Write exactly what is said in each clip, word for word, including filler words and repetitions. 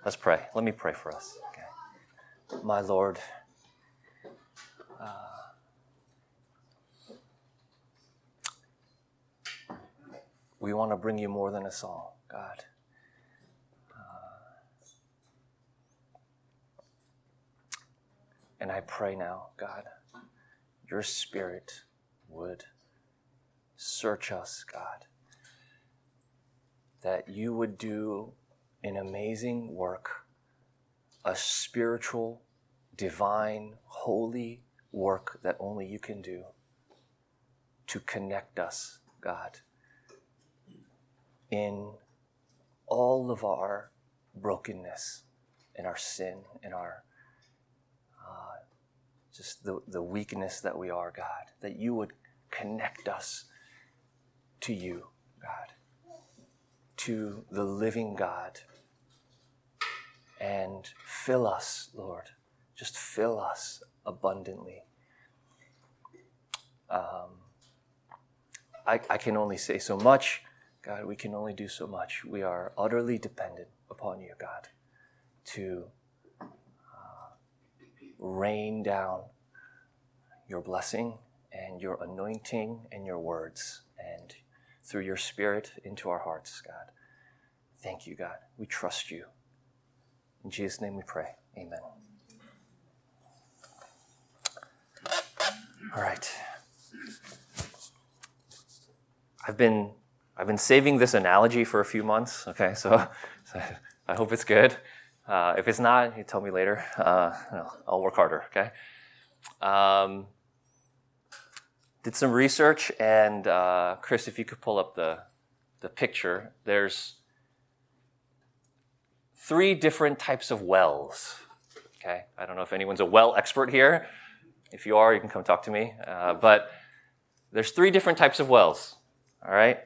Let's pray. Let me pray for us. Okay. My Lord, uh, we want to bring you more than a song, God. Uh, and I pray now, God, your Spirit would search us, God, that you would do an amazing work, a spiritual, divine, holy work that only you can do to connect us, God, in all of our brokenness and our sin and our uh, just the, the weakness that we are, God, that you would connect us to you, God, to the living God, and fill us, Lord. Just fill us abundantly. Um, I, I can only say so much. God, we can only do so much. We are utterly dependent upon you, God, to uh, rain down your blessing and your anointing and your words and through your Spirit into our hearts, God. Thank you, God. We trust you. In Jesus' name we pray. Amen. All right. I've been I've been saving this analogy for a few months. Okay, so, so I hope it's good. Uh, if it's not, you tell me later. Uh, I'll work harder. Okay. Um, did some research, and uh, Chris, if you could pull up the the picture. There's three different types of wells. Okay, I don't know if anyone's a well expert here. If you are, you can come talk to me. Uh, but there's three different types of wells. All right.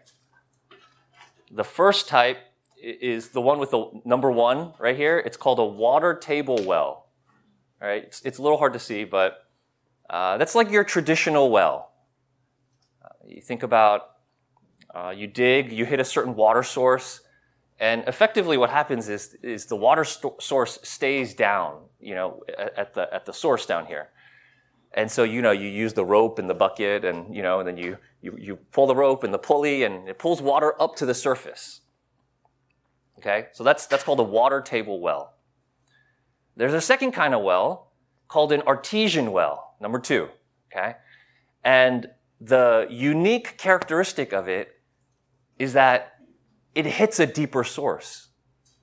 The first type is the one with the number one right here. It's called a water table well. All right. It's, it's a little hard to see, but uh, that's like your traditional well. Uh, you think about uh, you dig, you hit a certain water source, and effectively what happens is is the water st- source stays down, you know, at, at the at the source down here. And so, you know, you use the rope and the bucket and, you know, and then you, you, you pull the rope and the pulley and it pulls water up to the surface. Okay? So that's, that's called a water table well. There's a second kind of well called an artesian well, number two. Okay? And the unique characteristic of it is that it hits a deeper source.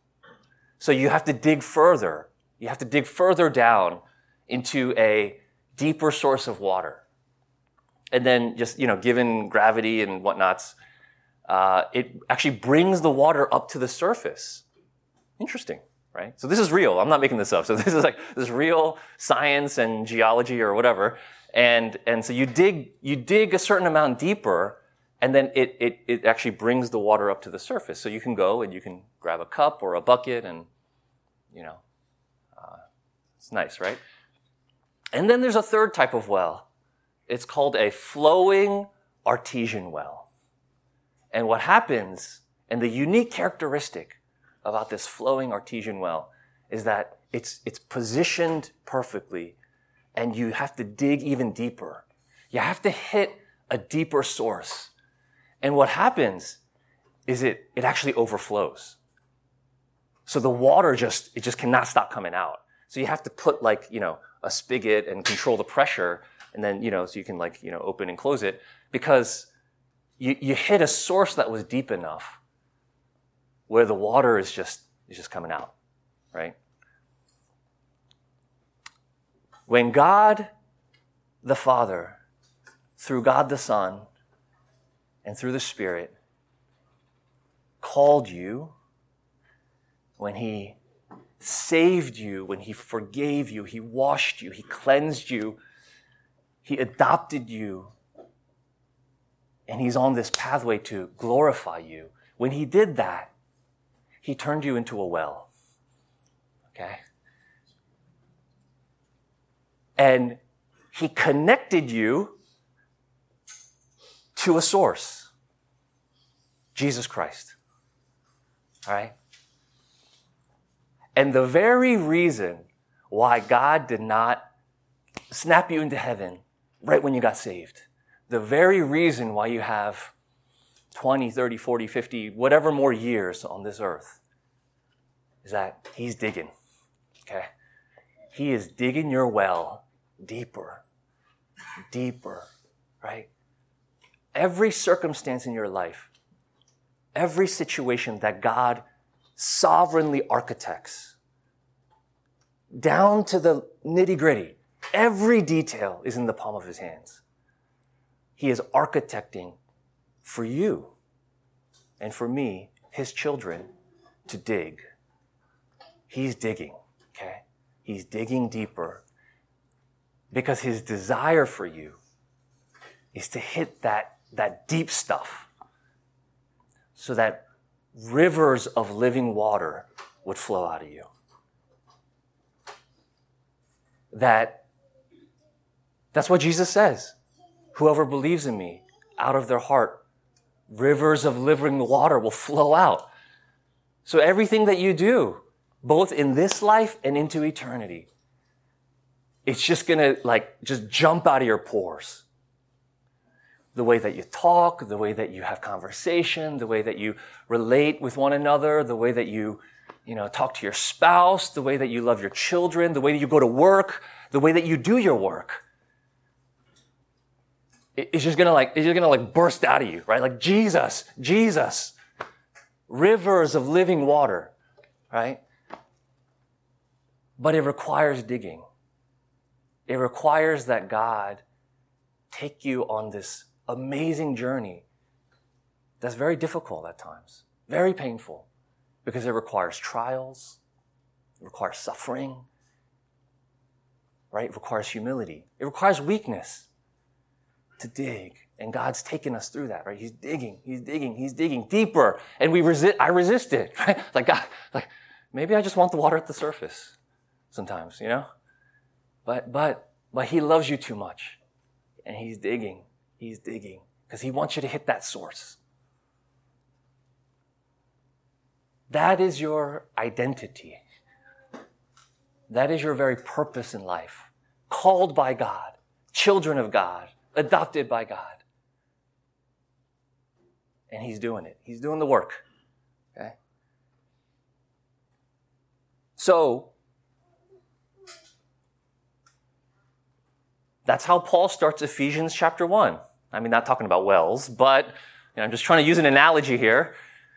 So you have to dig further. You have to dig further down into a deeper source of water. And then just, you know, given gravity and whatnots, uh, it actually brings the water up to the surface. Interesting, right? So this is real. I'm not making this up. So this is like, this is real science and geology or whatever. And, and so you dig, you dig a certain amount deeper, and then it, it, it actually brings the water up to the surface. So you can go and you can grab a cup or a bucket and, you know, uh, it's nice, right? And then there's a third type of well. It's called a flowing artesian well. And what happens, and the unique characteristic about this flowing artesian well, is that it's, it's positioned perfectly, and you have to dig even deeper. You have to hit a deeper source. And what happens is it, it actually overflows. So the water just, it just cannot stop coming out. So you have to put like, you know, a spigot and control the pressure, and then, you know, so you can like, you know, open and close it, because you, you hit a source that was deep enough where the water is just, is just coming out, right? When God the Father, through God the Son, and through the Spirit, called you, when He saved you, when He forgave you, He washed you, He cleansed you, He adopted you, and He's on this pathway to glorify you. When He did that, He turned you into a well. Okay? And He connected you to a source, Jesus Christ. All right? And the very reason why God did not snap you into heaven right when you got saved, the very reason why you have twenty, thirty, forty, fifty, whatever more years on this earth is that he's digging, okay? He is digging your well deeper, deeper, right? Every circumstance in your life, every situation that God sovereignly architects, down to the nitty-gritty, every detail is in the palm of his hands. He is architecting for you and for me, his children, to dig. He's digging, okay? He's digging deeper because his desire for you is to hit that, that deep stuff so that rivers of living water would flow out of you. That, that's what Jesus says. Whoever believes in me, out of their heart, rivers of living water will flow out. So everything that you do, both in this life and into eternity, it's just gonna like, just jump out of your pores. The way that you talk, the way that you have conversation, the way that you relate with one another, the way that you, you know, talk to your spouse, the way that you love your children, the way that you go to work, the way that you do your work. It's just gonna like, it's just gonna like burst out of you, right? Like Jesus, Jesus, rivers of living water, right? But it requires digging. It requires that God take you on this amazing journey that's very difficult at times, very painful, because it requires trials, it requires suffering, right? It requires humility. It requires weakness to dig. And God's taken us through that, right? He's digging, he's digging, he's digging deeper. And we resist, I resist it, right? Like, God, like, maybe I just want the water at the surface sometimes, you know? But, but, but he loves you too much. And he's digging, he's digging, because he wants you to hit that source. That is your identity. That is your very purpose in life. Called by God, children of God, adopted by God. And he's doing it. He's doing the work. Okay? So, that's how Paul starts Ephesians chapter one. I mean, not talking about wells, but you know, I'm just trying to use an analogy here.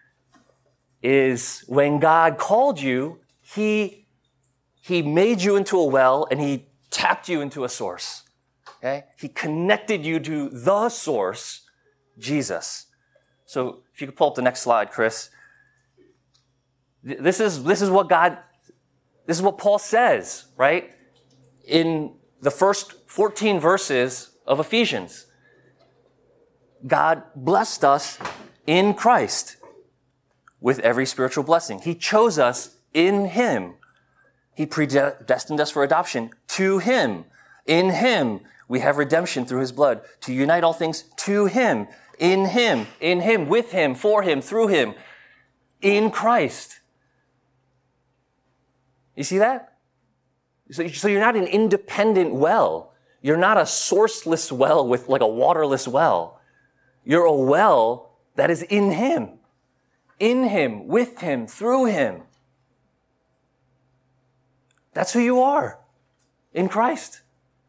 Is when God called you, he, he made you into a well and he tapped you into a source. Okay? He connected you to the source, Jesus. So if you could pull up the next slide, Chris. This is, this is what God, this is what Paul says, right? In the first fourteen verses of Ephesians. God blessed us in Christ with every spiritual blessing. He chose us in him. He predestined us for adoption to him. In him, we have redemption through his blood to unite all things to him, in him, in him, with him, for him, through him, in Christ. You see that? So, so you're not an independent well. You're not a sourceless well with like a waterless well. You're a well that is in him, in him, with him, through him. That's who you are in Christ.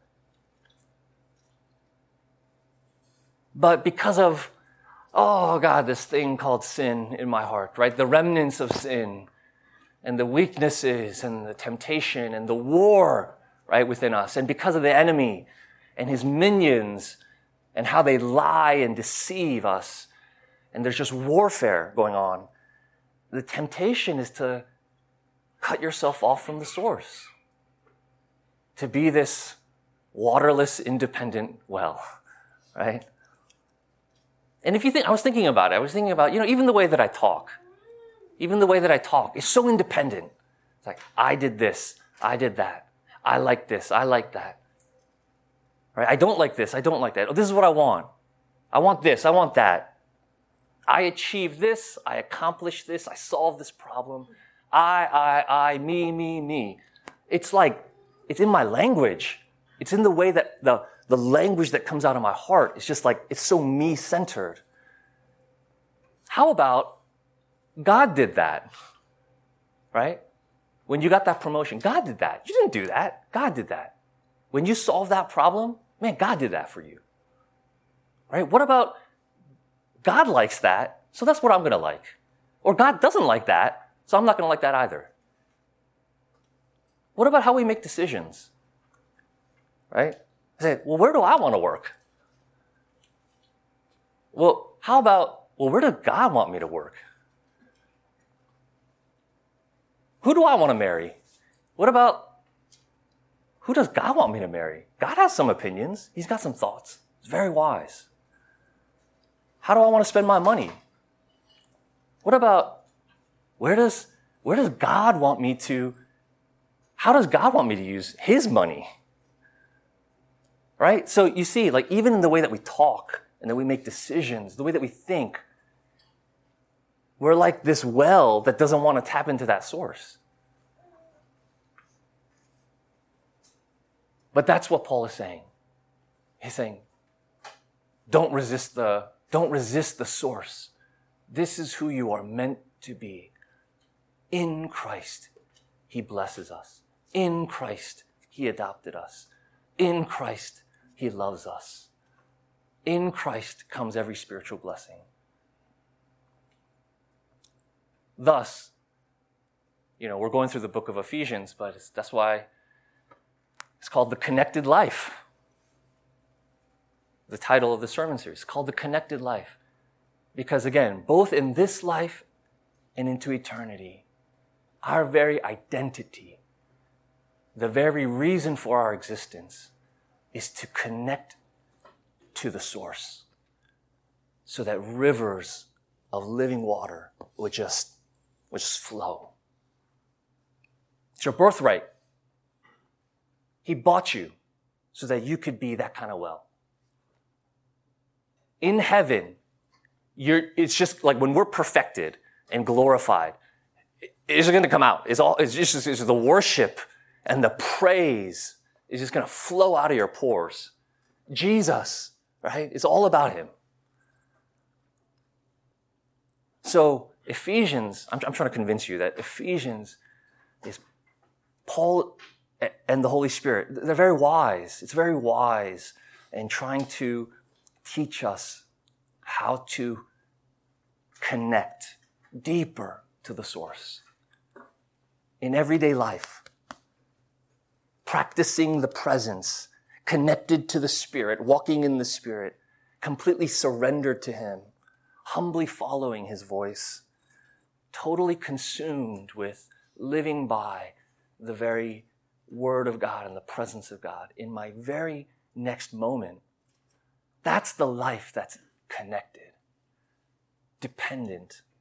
But because of, oh God, this thing called sin in my heart, right? The remnants of sin and the weaknesses and the temptation and the war, right, within us. And because of the enemy and his minions and how they lie and deceive us, and there's just warfare going on, the temptation is to cut yourself off from the source, to be this waterless, independent well, right? And if you think, I was thinking about it, I was thinking about, you know, even the way that I talk, even the way that I talk is so independent. It's like, I did this, I did that, I like this, I like that. Right? I don't like this, I don't like that. Oh, this is what I want. I want this, I want that. I achieved this, I accomplished this, I solved this problem. I, I, I, me, me, me. It's like, it's in my language. It's in the way that the, the language that comes out of my heart. It's just like, it's so me-centered. How about God did that, right? When you got that promotion, God did that. You didn't do that. God did that. When you solved that problem, man, God did that for you, right? What about God likes that, so that's what I'm going to like. Or God doesn't like that, so I'm not going to like that either. What about how we make decisions, right? I say, well, where do I want to work? Well, how about, well, where does God want me to work? Who do I want to marry? What about, who does God want me to marry? God has some opinions. He's got some thoughts. He's very wise. How do I want to spend my money? What about, where does, where does God want me to, how does God want me to use his money? Right? So you see, like even in the way that we talk and that we make decisions, the way that we think, we're like this well that doesn't want to tap into that source. But that's what Paul is saying. He's saying, don't resist the, don't resist the source. This is who you are meant to be. In Christ, he blesses us. In Christ, he adopted us. In Christ, he loves us. In Christ comes every spiritual blessing. Thus, you know, we're going through the book of Ephesians, but it's, that's why it's called The Connected Life. The title of the sermon series is called The Connected Life. Because again, both in this life and into eternity, our very identity, the very reason for our existence is to connect to the source so that rivers of living water would just, would just flow. It's your birthright. He bought you so that you could be that kind of well. In heaven, you're, it's just like when we're perfected and glorified, it's going to come out. It's all, it's just, it's the worship and the praise is just going to flow out of your pores. Jesus, right? It's all about him. So Ephesians, I'm, I'm trying to convince you that Ephesians is Paul and the Holy Spirit. They're very wise. It's very wise in trying to teach us how to connect deeper to the source in everyday life. Practicing the presence, connected to the Spirit, walking in the Spirit, completely surrendered to him, humbly following his voice, totally consumed with living by the very Word of God and the presence of God in my very next moment. That's the life that's connected, dependent.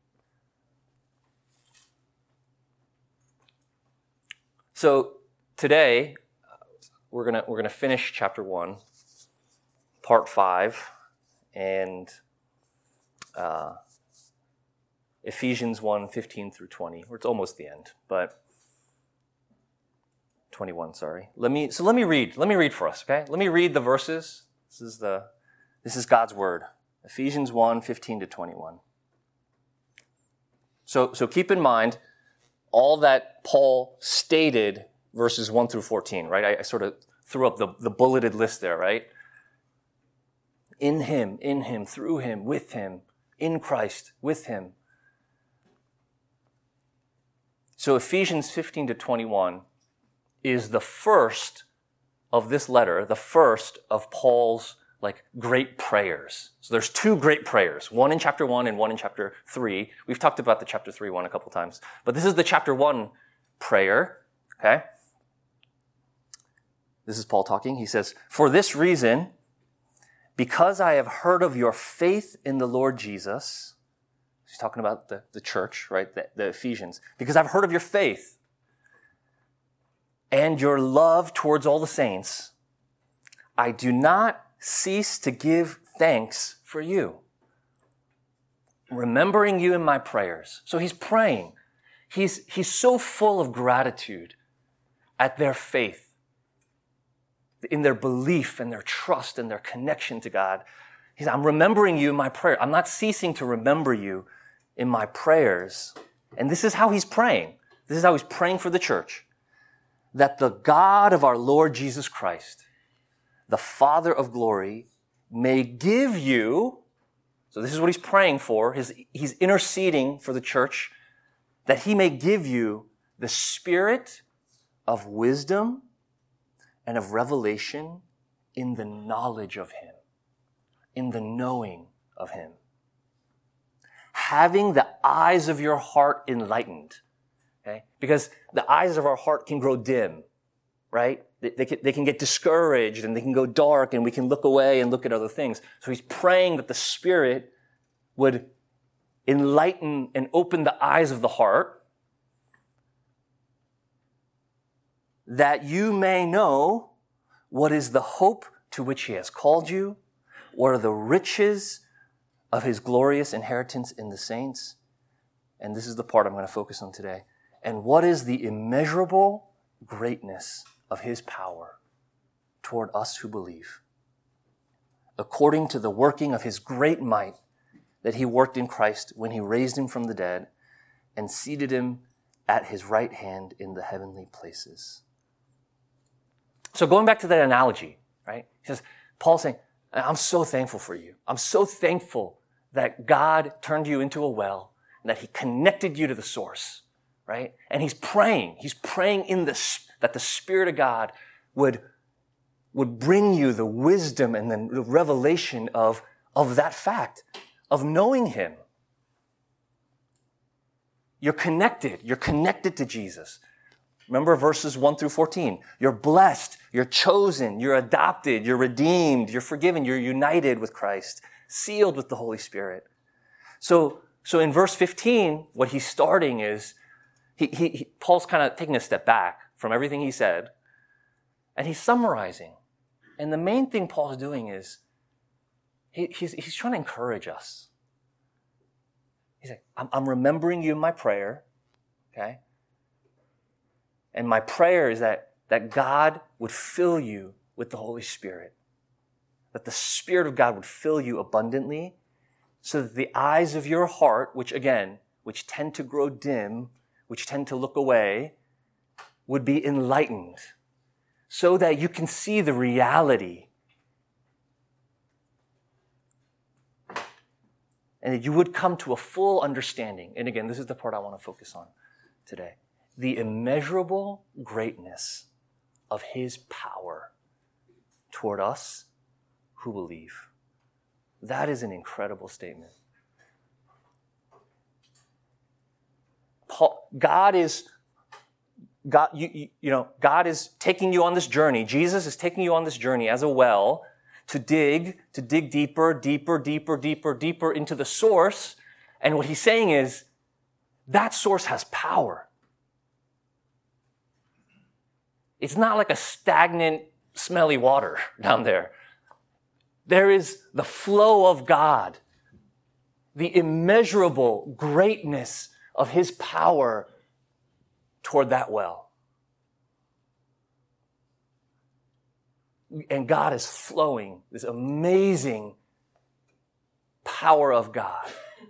So today, we're gonna we're gonna finish chapter one, part five, and uh, Ephesians one, fifteen through twenty. Or it's almost the end, but twenty-one. Sorry. Let me so let me read. Let me read for us. Okay. Let me read the verses. This is the this is God's word. Ephesians one, fifteen to twenty-one. So so keep in mind all that Paul stated, verses one through fourteen, right? I, I sort of threw up the, the bulleted list there, right? In him, in him, through him, with him, in Christ, with him. So Ephesians fifteen to twenty-one is the first of this letter, the first of Paul's like great prayers. So there's two great prayers, one in chapter one and one in chapter three. We've talked about the chapter three one a couple times, but this is the chapter one prayer, okay? This is Paul talking. He says, "For this reason, because I have heard of your faith in the Lord Jesus," he's talking about the, the church, right? The, the Ephesians. "Because I've heard of your faith and your love towards all the saints, I do not cease to give thanks for you, remembering you in my prayers." So he's praying. he's, he's so full of gratitude at their faith, in their belief and their trust and their connection to God. He said, I'm remembering you in my prayer. I'm not ceasing to remember you in my prayers. And this is how he's praying. This is how he's praying for the church. That the God of our Lord Jesus Christ, the Father of glory, may give you, so this is what he's praying for, his, he's interceding for the church, that he may give you the spirit of wisdom and of revelation in the knowledge of him, in the knowing of him. Having the eyes of your heart enlightened, okay? Because the eyes of our heart can grow dim, right? They, they, can, they can get discouraged and they can go dark and we can look away and look at other things. So he's praying that the Spirit would enlighten and open the eyes of the heart, that you may know what is the hope to which he has called you, what are the riches of his glorious inheritance in the saints. And this is the part I'm going to focus on today. And what is the immeasurable greatness of his power toward us who believe, according to the working of his great might that he worked in Christ when he raised him from the dead and seated him at his right hand in the heavenly places. So going back to that analogy, right? He says, Paul's saying, I'm so thankful for you. I'm so thankful that God turned you into a well and that he connected you to the source, right? And he's praying. He's praying in the, that the Spirit of God would, would bring you the wisdom and the revelation of, of that fact, of knowing him. You're connected. You're connected to Jesus. Remember verses one through fourteen. You're blessed. You're chosen. You're adopted. You're redeemed. You're forgiven. You're united with Christ, sealed with the Holy Spirit. So, so in verse fifteen, what he's starting is, he, he, he Paul's kind of taking a step back from everything he said, and he's summarizing. And the main thing Paul's doing is, he, he's, he's trying to encourage us. He's like, I'm, I'm remembering you in my prayer, okay? And my prayer is that, that God would fill you with the Holy Spirit. That the Spirit of God would fill you abundantly so that the eyes of your heart, which again, which tend to grow dim, which tend to look away, would be enlightened so that you can see the reality and that you would come to a full understanding. And again, this is the part I want to focus on today. The immeasurable greatness of his power toward us who believe. That is an incredible statement. Paul, God is, God, you, you, you know, God is taking you on this journey. Jesus is taking you on this journey as a well to dig, to dig deeper, deeper, deeper, deeper, deeper into the source. And what he's saying is that source has power. It's not like a stagnant, smelly water down there. There is the flow of God, the immeasurable greatness of his power toward that well. And God is flowing, this amazing power of God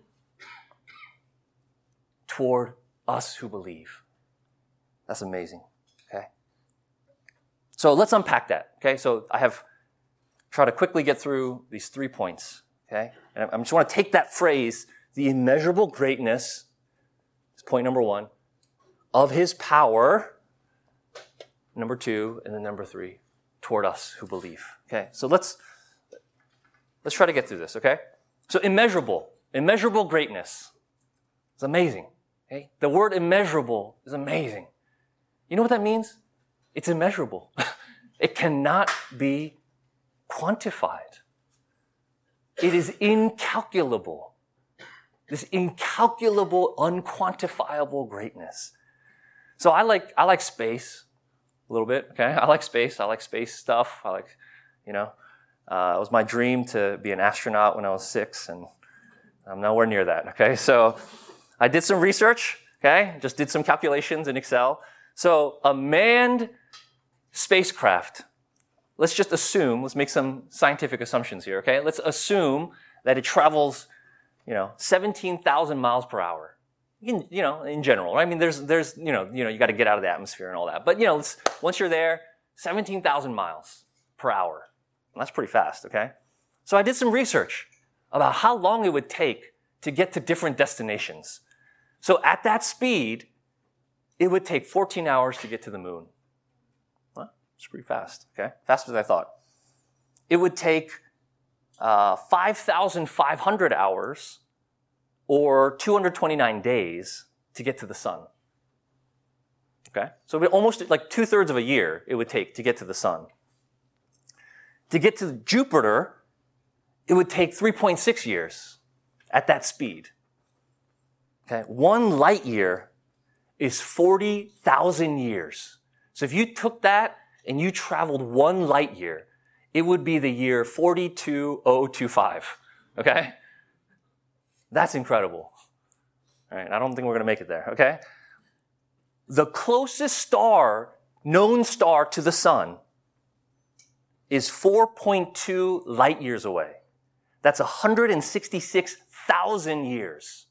toward us who believe. That's amazing. Okay? So let's unpack that. Okay? So I have tried to quickly get through these three points. Okay? And I just want to take that phrase, the immeasurable greatness, is point number one, of his power, number two, and then number three, toward us who believe. Okay? So let's let's try to get through this, okay? So immeasurable, immeasurable greatness. It's amazing. Okay? The word immeasurable is amazing. You know what that means? It's immeasurable. It cannot be quantified. It is incalculable. This incalculable, unquantifiable greatness. So I like I like space a little bit. Okay, I like space. I like space stuff. I like, you know, uh, it was my dream to be an astronaut when I was six, and I'm nowhere near that. Okay, so I did some research. Okay, just did some calculations in Excel. So a manned spacecraft, let's just assume, let's make some scientific assumptions here, okay? Let's assume that it travels, you know, seventeen thousand miles per hour. In, you know, in general, right? I mean, there's, there's, you know, you know, you got to get out of the atmosphere and all that. But, you know, let's, once you're there, seventeen thousand miles per hour. And that's pretty fast, okay? So I did some research about how long it would take to get to different destinations. So at that speed, it would take fourteen hours to get to the moon. Well, it's pretty fast, okay? Faster than I thought. It would take uh, five thousand five hundred hours or two hundred twenty-nine days to get to the sun. Okay? So it would almost like two-thirds of a year it would take to get to the sun. To get to Jupiter, it would take three point six years at that speed. Okay? One light year is forty thousand years. So if you took that and you traveled one light year, it would be the year forty-two thousand twenty-five. Okay? That's incredible. All right, I don't think we're going to make it there, okay? The closest star, known star to the sun is four point two light years away. That's one hundred sixty-six thousand years.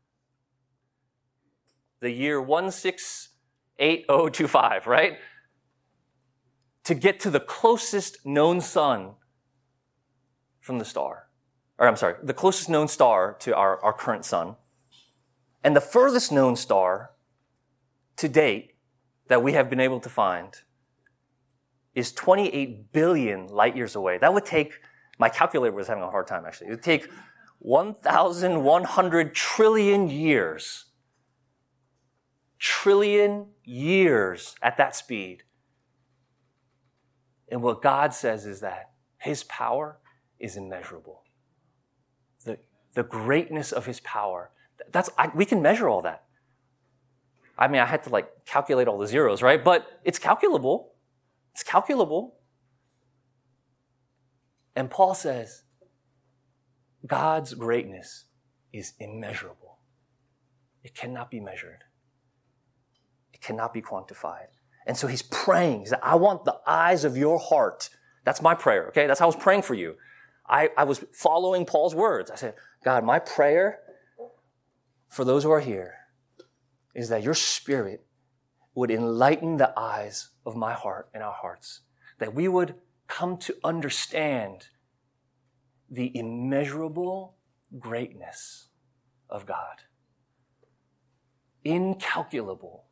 The year one six eight zero two five, right? To get to the closest known sun from the star. Or I'm sorry, the closest known star to our, our current sun. And the furthest known star to date that we have been able to find is twenty-eight billion light years away. That would take, my calculator was having a hard time actually. It would take one thousand one hundred trillion years. Trillion years at that speed. And what God says is that His power is immeasurable. The, the greatness of His power, that's, I, we can measure all that. I mean, I had to like calculate all the zeros, right? But it's calculable. It's calculable. And Paul says, God's greatness is immeasurable. It cannot be measured. It cannot be quantified. And so he's praying. He said, I want the eyes of your heart. That's my prayer, okay? That's how I was praying for you. I, I was following Paul's words. I said, God, my prayer for those who are here is that your Spirit would enlighten the eyes of my heart and our hearts, that we would come to understand the immeasurable greatness of God. Incalculable.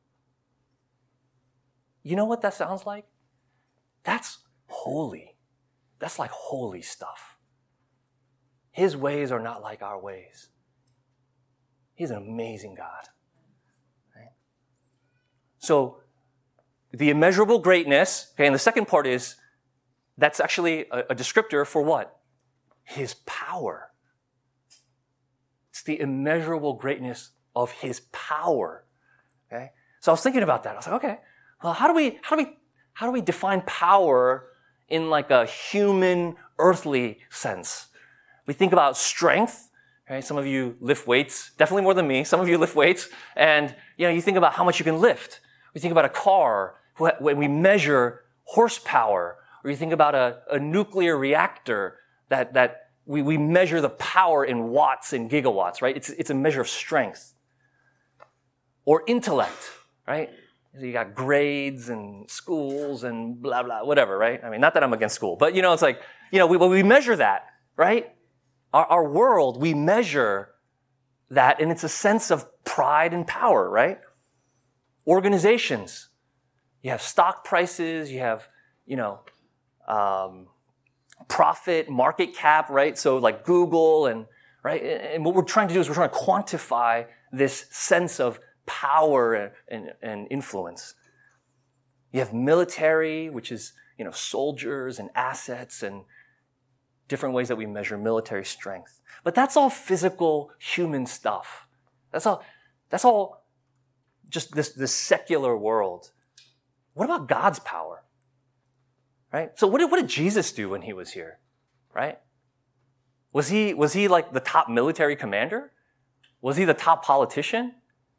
You know what that sounds like? That's holy. That's like holy stuff. His ways are not like our ways. He's an amazing God. Right? So, the immeasurable greatness, okay, and the second part is, that's actually a, a descriptor for what? His power. It's the immeasurable greatness of His power. Okay? So I was thinking about that. I was like, okay, well, how do we, how do we, how do we define power in like a human, earthly sense? We think about strength. Right? Some of you lift weights, definitely more than me. Some of you lift weights, and you know, you think about how much you can lift. We think about a car when we measure horsepower, or you think about a, a nuclear reactor that that we, we measure the power in watts and gigawatts. Right? It's it's a measure of strength. Or intellect. Right? You got grades and schools and blah blah whatever. Right? I mean, not that I'm against school, but you know, it's like you know, we we measure that, right? Our, our world, we measure that, and it's a sense of pride and power, right? Organizations, you have stock prices, you have, you know, um, profit, market cap, right? So like Google and, right? And what we're trying to do is we're trying to quantify this sense of power and, and, and influence. You have military, which is, you know, soldiers and assets and different ways that we measure military strength. But that's all physical, human stuff. That's all, that's all just this, this secular world. What about God's power? Right? So what did, what did Jesus do when he was here? Right? Was he, was he like the top military commander? Was he the top politician?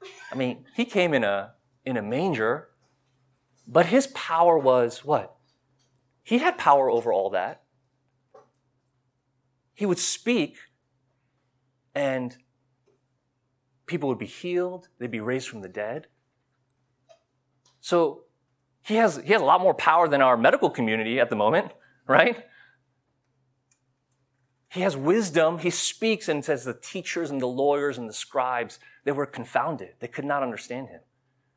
I mean, he came in a, in a manger, but his power was what? He had power over all that. He would speak and people would be healed. They'd be raised from the dead. So he has, he has a lot more power than our medical community at the moment, right? He has wisdom. He speaks and says the teachers and the lawyers and the scribes, they were confounded. They could not understand him.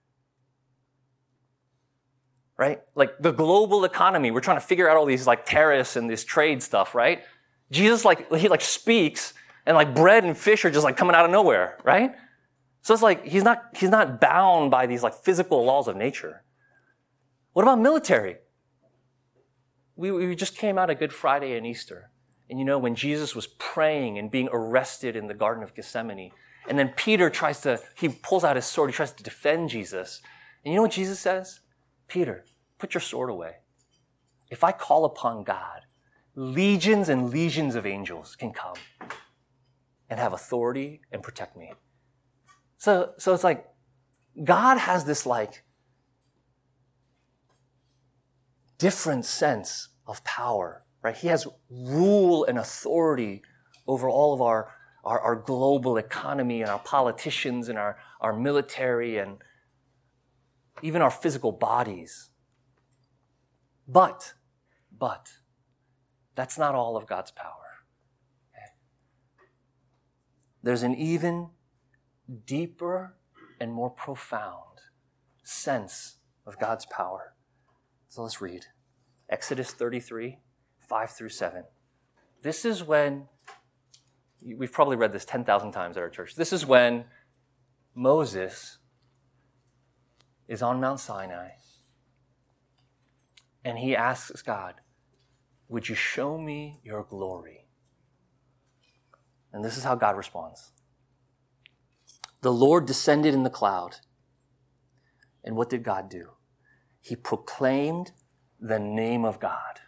Right? Like the global economy, we're trying to figure out all these like tariffs and this trade stuff, right? Jesus like, he like speaks and like bread and fish are just like coming out of nowhere, right? So it's like, he's not, he's not bound by these like physical laws of nature. What about military? We, we just came out of Good Friday and Easter. And you know, when Jesus was praying and being arrested in the Garden of Gethsemane, and then Peter tries to, he pulls out his sword, he tries to defend Jesus. And you know what Jesus says? Peter, put your sword away. If I call upon God, legions and legions of angels can come and have authority and protect me. So, so it's like, God has this like different sense of power, right? He has rule and authority over all of our, our, our global economy and our politicians and our, our military and even our physical bodies. But, but, that's not all of God's power. Okay? There's an even deeper and more profound sense of God's power. So let's read. Exodus thirty-three, five through seven. This is when, we've probably read this ten thousand times at our church. This is when Moses is on Mount Sinai and he asks God, would you show me your glory? And this is how God responds. The Lord descended in the cloud. And what did God do? He proclaimed the name of God.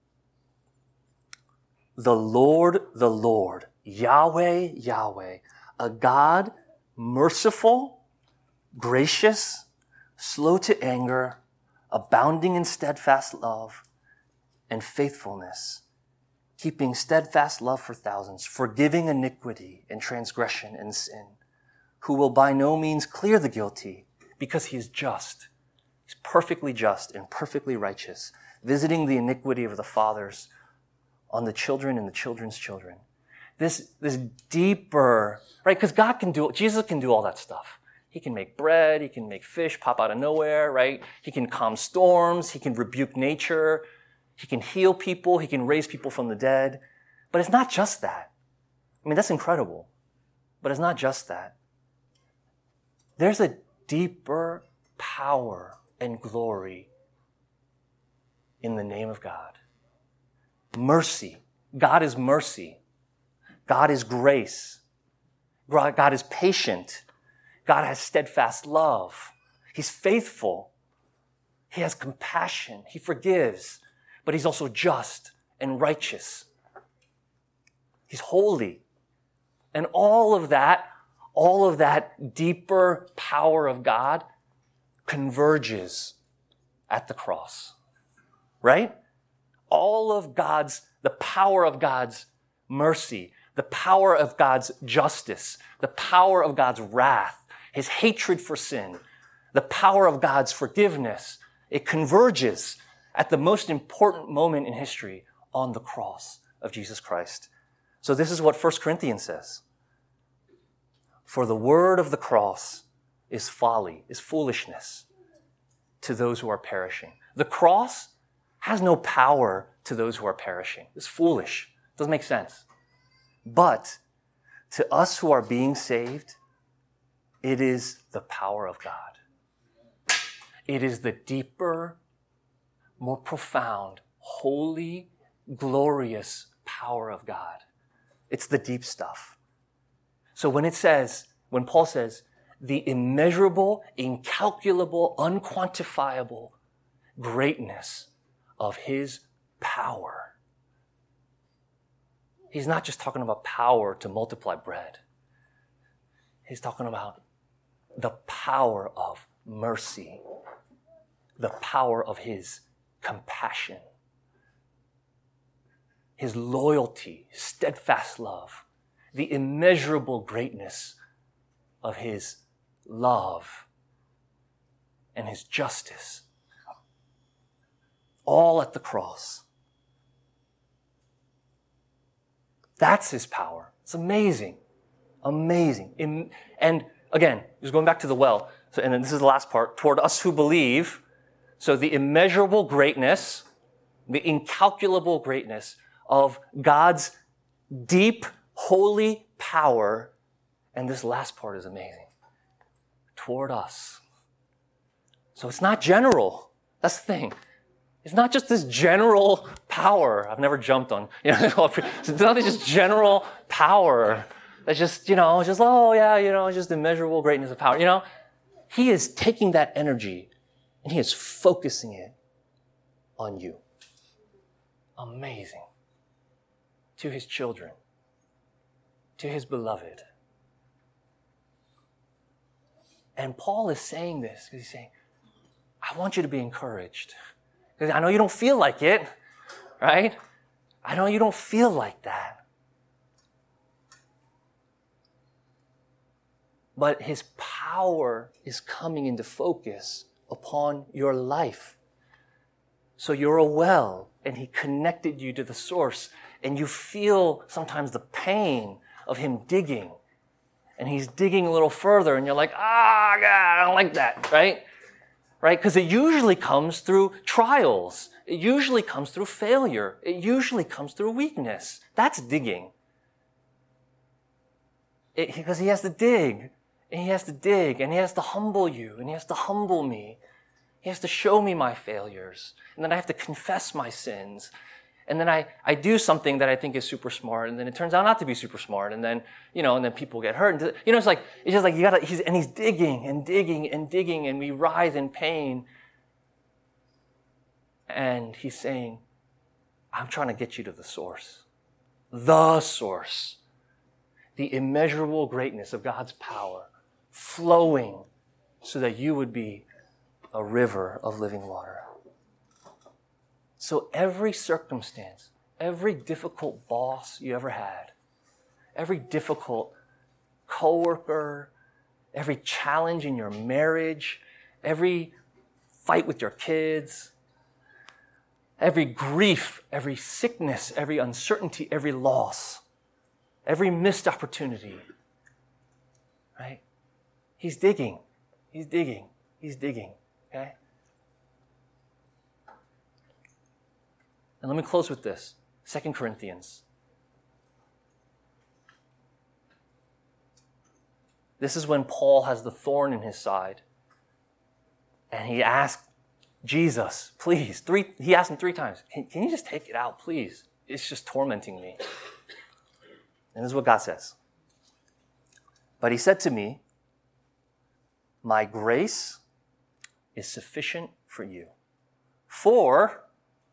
The Lord, the Lord, Yahweh, Yahweh, a God merciful, gracious, slow to anger, abounding in steadfast love and faithfulness, keeping steadfast love for thousands, forgiving iniquity and transgression and sin, who will by no means clear the guilty because he is just. He's perfectly just and perfectly righteous, visiting the iniquity of the fathers on the children and the children's children. This, this deeper, right? Because God can do, Jesus can do all that stuff. He can make bread, he can make fish pop out of nowhere, right? He can calm storms, he can rebuke nature, he can heal people, he can raise people from the dead. But it's not just that. I mean, that's incredible. But it's not just that. There's a deeper power and glory in the name of God. Mercy. God is mercy. God is grace. God is patient. God has steadfast love. He's faithful. He has compassion. He forgives. But he's also just and righteous. He's holy. And all of that, all of that deeper power of God converges at the cross. Right? All of God's, the power of God's mercy, the power of God's justice, the power of God's wrath, his hatred for sin, the power of God's forgiveness, it converges at the most important moment in history on the cross of Jesus Christ. So this is what First Corinthians says. For the word of the cross is folly, is foolishness to those who are perishing. The cross has no power to those who are perishing. It's foolish. It doesn't make sense. But to us who are being saved, it is the power of God. It is the deeper, more profound, holy, glorious power of God. It's the deep stuff. So when it says, when Paul says, the immeasurable, incalculable, unquantifiable greatness of his power, he's not just talking about power to multiply bread. He's talking about the power of mercy, the power of his compassion, his loyalty, steadfast love, the immeasurable greatness of his love and his justice, all at the cross. That's his power. It's amazing. Amazing. And again, just going back to the well, so, and then this is the last part, toward us who believe. So the immeasurable greatness, the incalculable greatness of God's deep, holy power. And this last part is amazing. Toward us. So it's not general. That's the thing. It's not just this general power. I've never jumped on, you know, it's not just general power. That's just, you know, just, oh yeah, you know, just immeasurable greatness of power. You know, he is taking that energy and he is focusing it on you. Amazing. To his children. To his beloved. And Paul is saying this because he's saying, I want you to be encouraged. Because I know you don't feel like it, right? I know you don't feel like that. But his power is coming into focus upon your life. So you're a well, and he connected you to the source, and you feel sometimes the pain of him digging. And he's digging a little further, and you're like, ah, God, I don't like that, right? Right? Because it usually comes through trials. It usually comes through failure. It usually comes through weakness. That's digging. It, because he has to dig, and he has to dig, and he has to humble you, and he has to humble me. He has to show me my failures, and then I have to confess my sins. And then I, I do something that I think is super smart, and then it turns out not to be super smart, and then, you know, and then people get hurt. And, you know, it's like, it's just like you gotta, he's, and he's digging and digging and digging, and we writhe in pain. And he's saying, I'm trying to get you to the source. The source. The immeasurable greatness of God's power flowing so that you would be a river of living water. So every circumstance, every difficult boss you ever had, every difficult coworker, every challenge in your marriage, every fight with your kids, every grief, every sickness, every uncertainty, every loss, every missed opportunity, right? He's digging, he's digging, he's digging, okay? And let me close with this. Second Corinthians. This is when Paul has the thorn in his side. And he asked Jesus, please, three, he asked him three times, can, can you just take it out, please? It's just tormenting me. And this is what God says. But he said to me, my grace is sufficient for you. For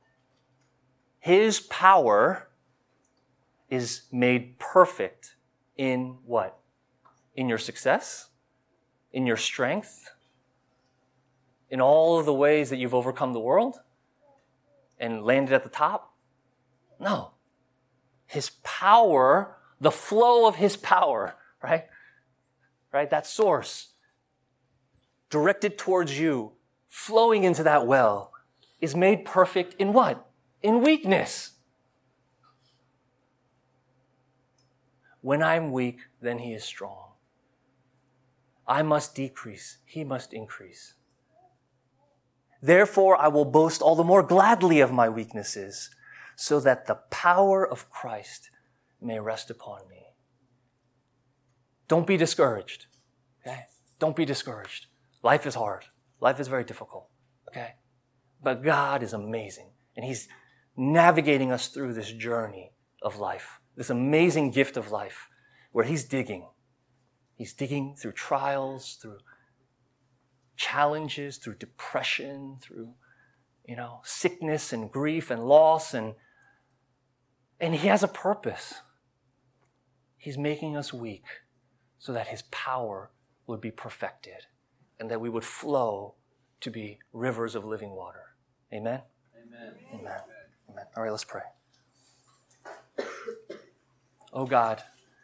his power is made perfect in what? In your success? In your strength? In all of the ways that you've overcome the world and landed at the top? No. His power, the flow of his power, right? Right? That source directed towards you, flowing into that well, is made perfect in what? In weakness. When I'm weak, then he is strong. I must decrease, he must increase. Therefore, I will boast all the more gladly of my weaknesses, so that the power of Christ may rest upon me. Don't be discouraged, okay? Don't be discouraged. Life is hard. Life is very difficult, okay? But God is amazing, and he's navigating us through this journey of life, this amazing gift of life, where he's digging. He's digging through trials, through challenges, through depression, through, you know, sickness and grief and loss, and and he has a purpose. He's making us weak so that his power would be perfected and that we would flow to be rivers of living water. Amen? Amen. Amen. Amen. All right, let's pray. Oh God,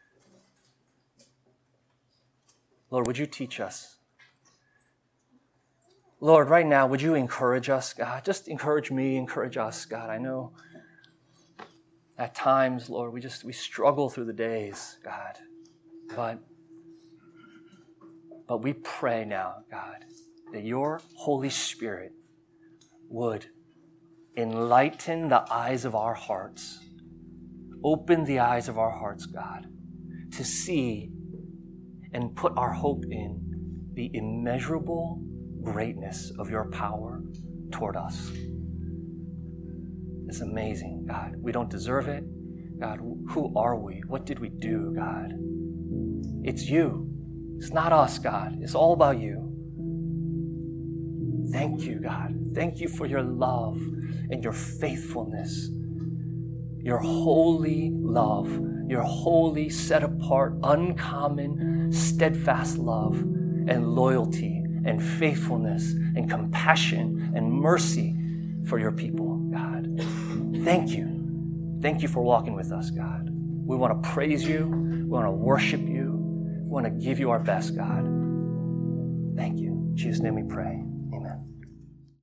Lord, would you teach us? Lord, right now, would you encourage us, God? Just encourage me, encourage us, God. I know at times, Lord, we just, we struggle through the days, God. But, but we pray now, God, that your Holy Spirit would enlighten the eyes of our hearts, open the eyes of our hearts, God, to see and put our hope in the immeasurable greatness of your power toward us. It's amazing, God. We don't deserve it. God, who are we? What did we do, God? It's you. It's not us, God. It's all about you. Thank you, God. Thank you for your love and your faithfulness, your holy love, your holy, set-apart, uncommon, steadfast love and loyalty and faithfulness and compassion and mercy for your people, God. Thank you. Thank you for walking with us, God. We want to praise you. We want to worship you. We want to give you our best, God. Thank you. In Jesus' name we pray.